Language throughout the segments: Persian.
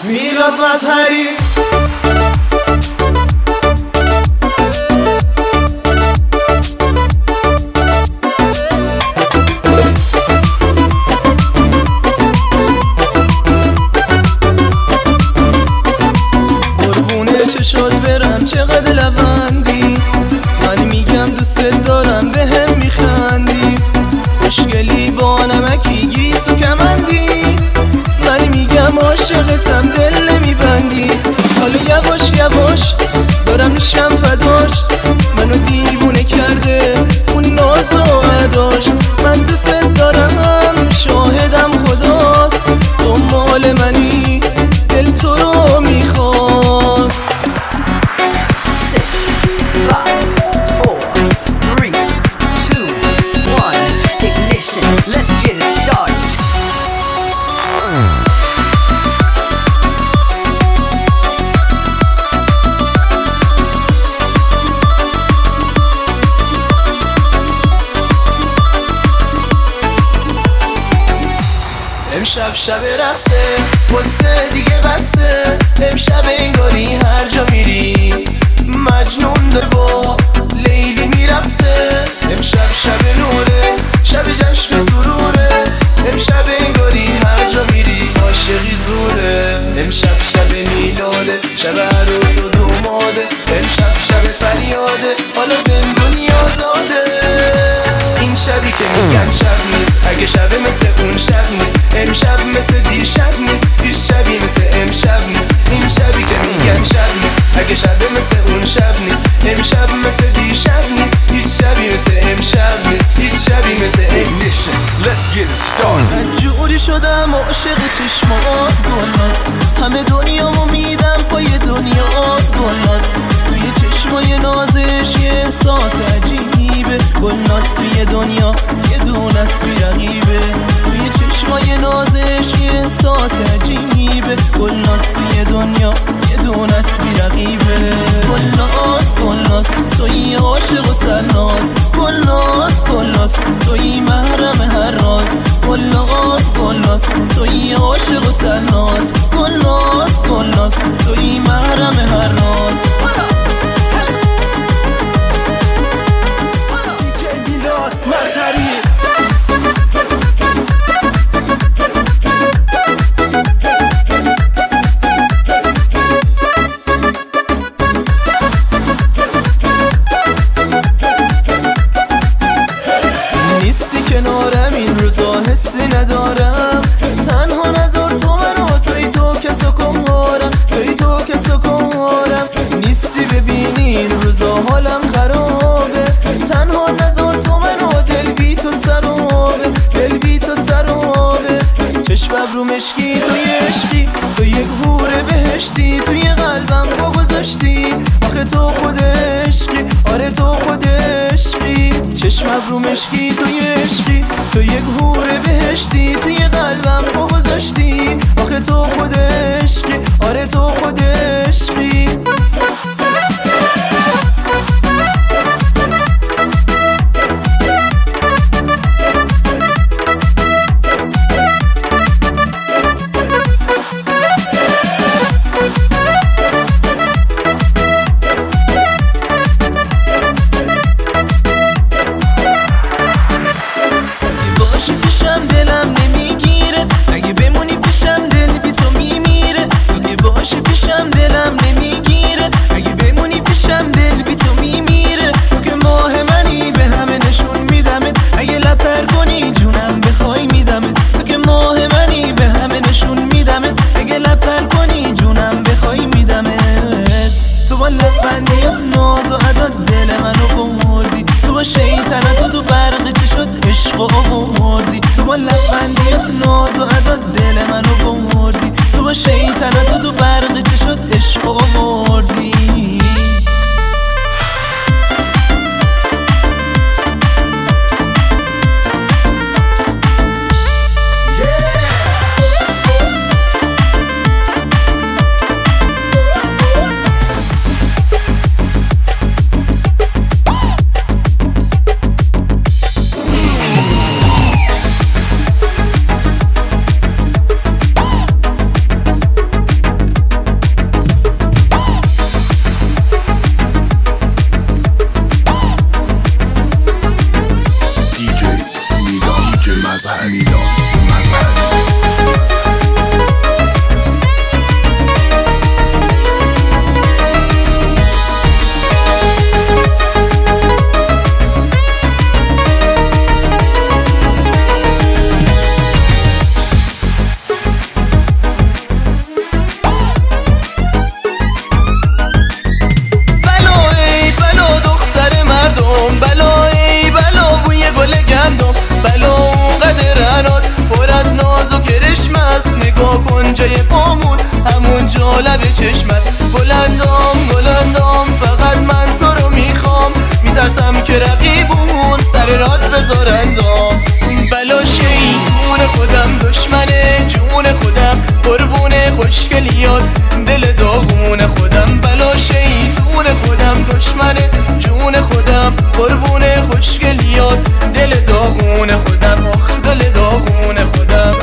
میلاد مظهری. قربونه چشات برم چقدر لبندی، من میگم دوست دارم به هم میخندی، خوشگلی با نمکی گیس و کمندی، من میگم عاشقتم دل نمیبندی. حالا یواش یواش دارم میشم فداش، منو دیوونه کرده اون ناز و اداش. من دوست دارم شاهدم خداست، تو مال منی دل تو رو میخواد. 6, 5, 4, 3, 2, 1 ignition, let's get it started. امشب شب رقصه واسه دیگه بسه، امشب انگاری هر جا میری مجنون داره با لیلی میرقصه. امشب شب نوره شب جشن سروره، امشب انگاری هر جا میری عاشقی زوره. امشب شب میلاده شب عروس و دوماده، امشب شب فریاده حالا زندونی آزاده. این شبی که میگن شب نیست، اگه شب مثل اون شب نیست، امشب مثل دیشب نیست، هیچ شبی مثل امشب نیست. این شبی که میگن شب نیست، اگه شب مثل اون شب نیست، امشب مثل دیشب نیست، هیچ شبی مثل امشب نیست، هیچ شبی مثل ignition, let's get it started. من جوری شدم عاشق چشمات گلناز، همه دنیامو میدم پای دنیات گلناز. توی چشمای نازش یه احساس عجیبه، گلناز توی دنیا یه دونه است بی رقیبه. توی چشمای نازش یه احساس عجیبه، گلناز توی دنیا یه دونه است بی رقیبه. گلناز گلناز توی عاشق و تناز، گلناز گلناز توی محرم هر راز. گلناز گلناز توی عاشق و تناز، گلناز گلناز توی محرم هر راز. میلاد مظهری. نیستی کنارم این روزا حسی ندارم، تنها نذار تو منو، توی تو که سکمهارم، توی تو که سکمهارم. نیستی ببینی این روزا حالم خرابه، تنها نذار تو منو، دل بی تو سر و آبه، دل بی تو سر و آبه. چشم ابرو مشکی توی عشقی، تو یک حور بهشتی، توی قلبم با گذاشتی، آخه تو خود عشقی، آره تو خود عشقی. چشم ابرو مشکی توی عشقی، تو یک حور بهشتی، توی قلبم با گذاشتی، آخه تو خود عشقی، آره تو خود عشقی. جای پامون همون جا لب چشمت. بلندام فقط من تو رو میخوام، میترسم که رقیبون سر راد بذارندام. بلا شیطون خودم، دشمن جون خودم، قربون خوشگلیات دل داغون خودم. بلا شیطون خودم، دشمن جون خودم، قربون خوشگلیات دل داغون خودم. آخ دل داغون خودم.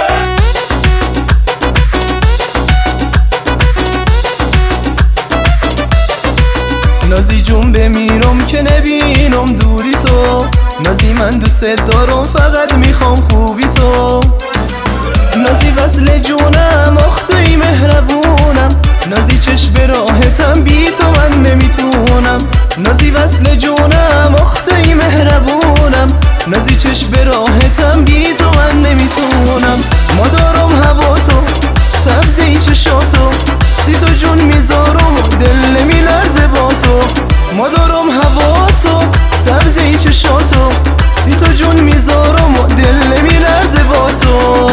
نازی جون بمیرم که نبینم دوری تو، نازی من دوست دارم فقط میخوام خوبی تو. نازی وصل جونم، آخ توی مهربونم، نازی چشم به راحتم بی تو من نمیتونم. نازی وصل جونم، آخ توی مهربونم، نازی چشم به راحتم بی تو من نمیتونم. ما دارم هوا تو، سبزی چشاتو، سی تو جون میذارم و دل نمیلرزه با تو. ما دارم هوا تو، سبزی چشاتو، سی تو جون میذارم و دل نمیلرزه با تو.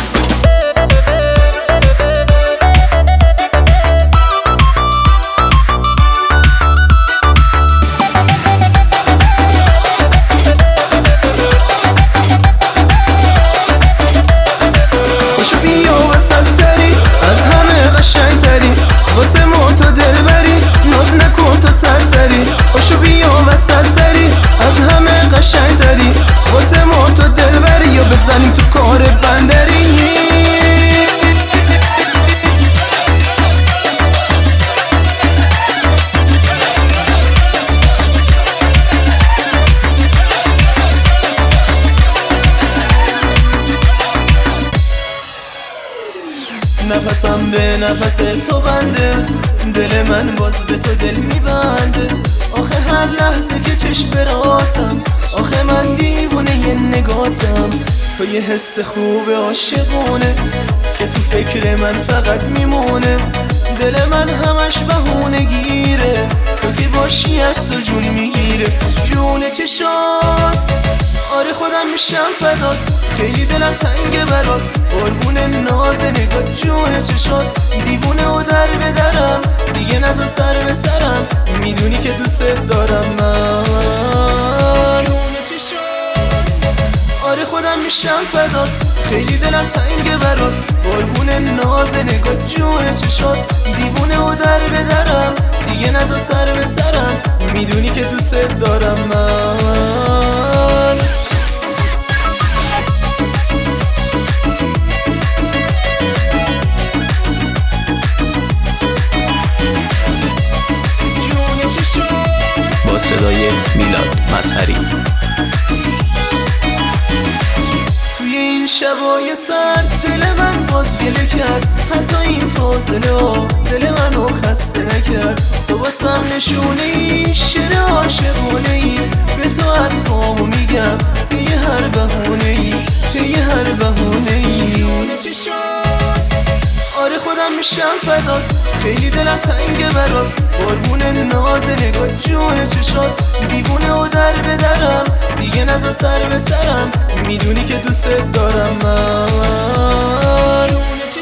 واسه ما تو دل بری، ناز نکن تو سرسری. باشو بیا وسط سری، از همه قشنگ تری. واسه ما تو دل بری، یا بزنیم تو کار بندری. نفسم به نفس تو بنده، دل من باز به تو دل میبنده. آخه هر لحظه که چشم براتم، آخه من دیوونه یه نگاتم. تو یه حس خوب عاشقونه که تو فکر من فقط میمونه. دل من همش بهونه گیره، تو که باشی از تو جون میگیره. جون چشات، آره خودم میشم فدات، خیلی دلم تنگه برات، قربون ناز نگات. جون چشات دیوونه و در به درم، دیگه نزا سر به سرم، میدونی که دوست دارم من. جون چشات، آره خودم میشم فدات، خیلی دلم تنگه برات، قربون ناز نگات. جون چشات دیوونه و در به درم، دیگه نزا سر به سرم، میدونی که دوست دارم من. صدای میلاد مظهری. توی این شبای سرد دل من باز گله کرد، حتی این فاصله ها دل منو خسته نکرد. تو واسم نشونه ای، شعر عاشقونه ای، به تو حرفامو میگم به هر بهونه ای، به هر بهونه ای. آره خودم میشم فدات، خیلی دلم تنگه برات، قربون ناز نگات. جون چشات دیوونه و در به درم، دیگه نزا سر به سرم، میدونی که دوست دارم من.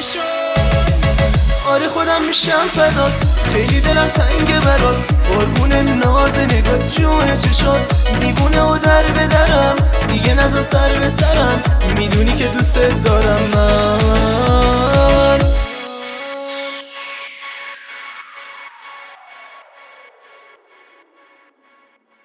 آره خودم میشم فدات، خیلی دلم تنگه برات، قربون ناز نگات. جون چشات دیوونه و در به درم، دیگه نزا سر به سرم، میدونی که دوست دارم من.